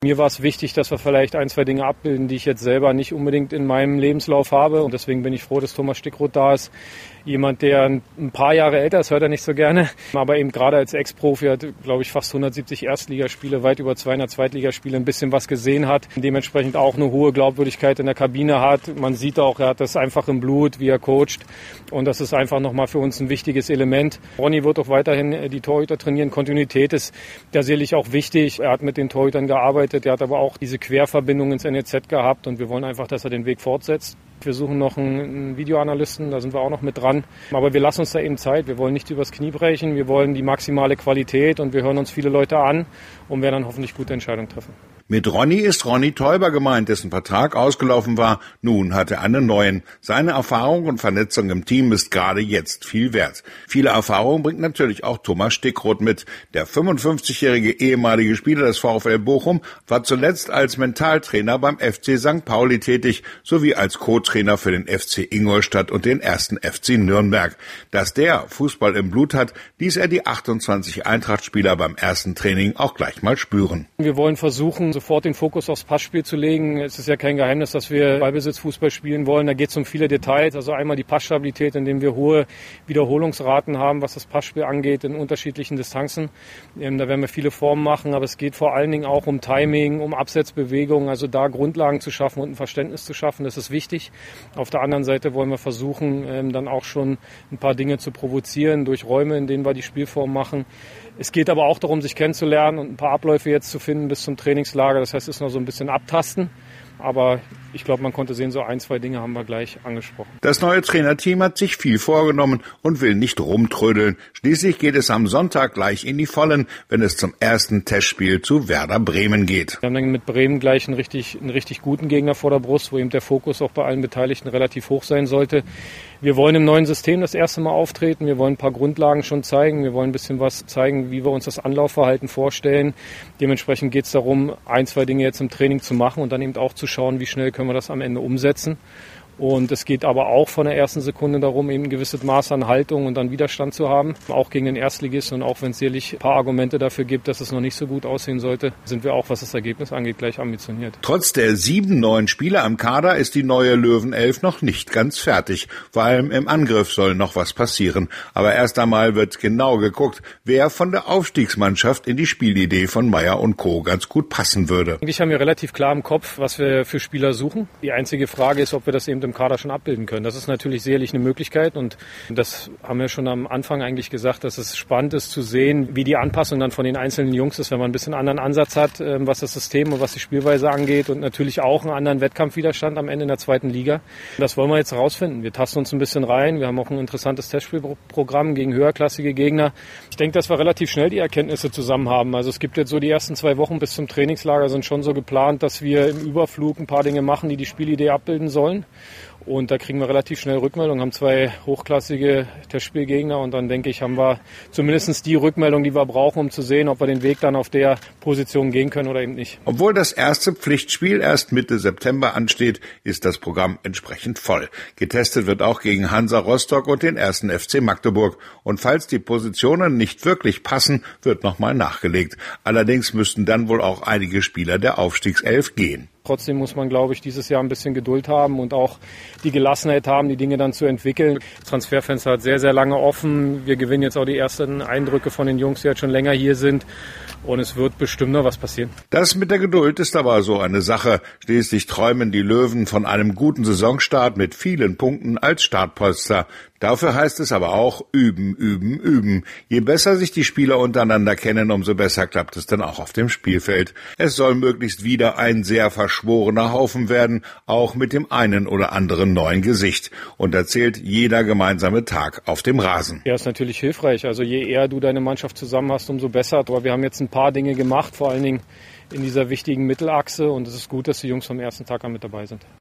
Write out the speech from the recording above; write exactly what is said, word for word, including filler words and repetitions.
Mir war es wichtig, dass wir vielleicht ein, zwei Dinge abbilden, die ich jetzt selber nicht unbedingt in meinem Lebenslauf habe. Und deswegen bin ich froh, dass Thomas Stickroth da ist. Jemand, der ein paar Jahre älter ist, hört er nicht so gerne. Aber eben gerade als Ex-Profi hat, glaube ich, fast hundertsiebzig Erstligaspiele, weit über zweihundert Zweitligaspiele, ein bisschen was gesehen hat. Dementsprechend auch eine hohe Glaubwürdigkeit in der Kabine hat. Man sieht auch, er hat das einfach im Blut, wie er coacht. Und das ist einfach nochmal für uns ein wichtiges Element. Ronny wird auch weiterhin die Torhüter trainieren. Kontinuität ist da sicherlich auch wichtig. Er hat mit den Torhütern gearbeitet. Er hat aber auch diese Querverbindung ins N E Z gehabt. Und wir wollen einfach, dass er den Weg fortsetzt. Wir suchen noch einen Videoanalysten, da sind wir auch noch mit dran. Aber wir lassen uns da eben Zeit. Wir wollen nichts übers Knie brechen. Wir wollen die maximale Qualität und wir hören uns viele Leute an und werden dann hoffentlich gute Entscheidungen treffen. Mit Ronny ist Ronny Teuber gemeint, dessen Vertrag ausgelaufen war. Nun hat er einen neuen. Seine Erfahrung und Vernetzung im Team ist gerade jetzt viel wert. Viele Erfahrung bringt natürlich auch Thomas Stickroth mit. Der fünfundfünfzigjährige ehemalige Spieler des VfL Bochum war zuletzt als Mentaltrainer beim F C Sankt Pauli tätig, sowie als Co-Trainer für den F C Ingolstadt und den ersten F C Nürnberg. Dass der Fußball im Blut hat, ließ er die achtundzwanzig Eintracht-Spieler beim ersten Training auch gleich mal spüren. Wir wollen versuchen, sofort den Fokus aufs Passspiel zu legen. Es ist ja kein Geheimnis, dass wir Ballbesitzfußball spielen wollen. Da geht es um viele Details. Also einmal die Passstabilität, indem wir hohe Wiederholungsraten haben, was das Passspiel angeht, in unterschiedlichen Distanzen. Ähm, da werden wir viele Formen machen, aber es geht vor allen Dingen auch um Timing, um Absetzbewegungen, also da Grundlagen zu schaffen und ein Verständnis zu schaffen. Das ist wichtig. Auf der anderen Seite wollen wir versuchen, ähm, dann auch schon ein paar Dinge zu provozieren durch Räume, in denen wir die Spielform machen. Es geht aber auch darum, sich kennenzulernen und ein paar Abläufe jetzt zu finden bis zum Trainingslager. Das heißt, es ist noch so ein bisschen abtasten. Aber ich glaube, man konnte sehen, so ein, zwei Dinge haben wir gleich angesprochen. Das neue Trainerteam hat sich viel vorgenommen und will nicht rumtrödeln. Schließlich geht es am Sonntag gleich in die Vollen, wenn es zum ersten Testspiel zu Werder Bremen geht. Wir haben dann mit Bremen gleich einen richtig, einen richtig guten Gegner vor der Brust, wo eben der Fokus auch bei allen Beteiligten relativ hoch sein sollte. Wir wollen im neuen System das erste Mal auftreten. Wir wollen ein paar Grundlagen schon zeigen. Wir wollen ein bisschen was zeigen, wie wir uns das Anlaufverhalten vorstellen. Dementsprechend geht es darum, ein, zwei Dinge jetzt im Training zu machen und dann eben auch zu schauen, wie schnell können wir das am Ende umsetzen. Und es geht aber auch von der ersten Sekunde darum, eben ein gewisses Maß an Haltung und dann Widerstand zu haben. Auch gegen den Erstligisten und auch wenn es sicherlich ein paar Argumente dafür gibt, dass es noch nicht so gut aussehen sollte, sind wir auch, was das Ergebnis angeht, gleich ambitioniert. Trotz der sieben neuen Spieler am Kader ist die neue Löwenelf noch nicht ganz fertig. Vor allem im Angriff soll noch was passieren. Aber erst einmal wird genau geguckt, wer von der Aufstiegsmannschaft in die Spielidee von Meyer und Co. ganz gut passen würde. Eigentlich haben wir relativ klar im Kopf, was wir für Spieler suchen. Die einzige Frage ist, ob wir das eben im Kader schon abbilden können. Das ist natürlich sicherlich eine Möglichkeit und das haben wir schon am Anfang eigentlich gesagt, dass es spannend ist zu sehen, wie die Anpassung dann von den einzelnen Jungs ist, wenn man ein bisschen anderen Ansatz hat, was das System und was die Spielweise angeht und natürlich auch einen anderen Wettkampfwiderstand am Ende in der zweiten Liga. Das wollen wir jetzt herausfinden. Wir tasten uns ein bisschen rein. Wir haben auch ein interessantes Testspielprogramm gegen höherklassige Gegner. Ich denke, dass wir relativ schnell die Erkenntnisse zusammen haben. Also es gibt jetzt so die ersten zwei Wochen bis zum Trainingslager sind schon so geplant, dass wir im Überflug ein paar Dinge machen, die die Spielidee abbilden sollen. Und da kriegen wir relativ schnell Rückmeldung, haben zwei hochklassige Testspielgegner und dann denke ich, haben wir zumindest die Rückmeldung, die wir brauchen, um zu sehen, ob wir den Weg dann auf der Position gehen können oder eben nicht. Obwohl das erste Pflichtspiel erst Mitte September ansteht, ist das Programm entsprechend voll. Getestet wird auch gegen Hansa Rostock und den ersten F C Magdeburg. Und falls die Positionen nicht wirklich passen, wird nochmal nachgelegt. Allerdings müssten dann wohl auch einige Spieler der Aufstiegself gehen. Trotzdem muss man, glaube ich, dieses Jahr ein bisschen Geduld haben und auch die Gelassenheit haben, die Dinge dann zu entwickeln. Das Transferfenster hat sehr, sehr lange offen. Wir gewinnen jetzt auch die ersten Eindrücke von den Jungs, die jetzt schon länger hier sind. Und es wird bestimmt noch was passieren. Das mit der Geduld ist aber so eine Sache. Schließlich träumen die Löwen von einem guten Saisonstart mit vielen Punkten als Startpolster. Dafür heißt es aber auch üben, üben, üben. Je besser sich die Spieler untereinander kennen, umso besser klappt es dann auch auf dem Spielfeld. Es soll möglichst wieder ein sehr verschworener Haufen werden, auch mit dem einen oder anderen neuen Gesicht. Und da zählt jeder gemeinsame Tag auf dem Rasen. Ja, ist natürlich hilfreich. Also je eher du deine Mannschaft zusammen hast, umso besser. Aber wir haben jetzt ein paar Dinge gemacht, vor allen Dingen in dieser wichtigen Mittelachse. Und es ist gut, dass die Jungs vom ersten Tag an mit dabei sind.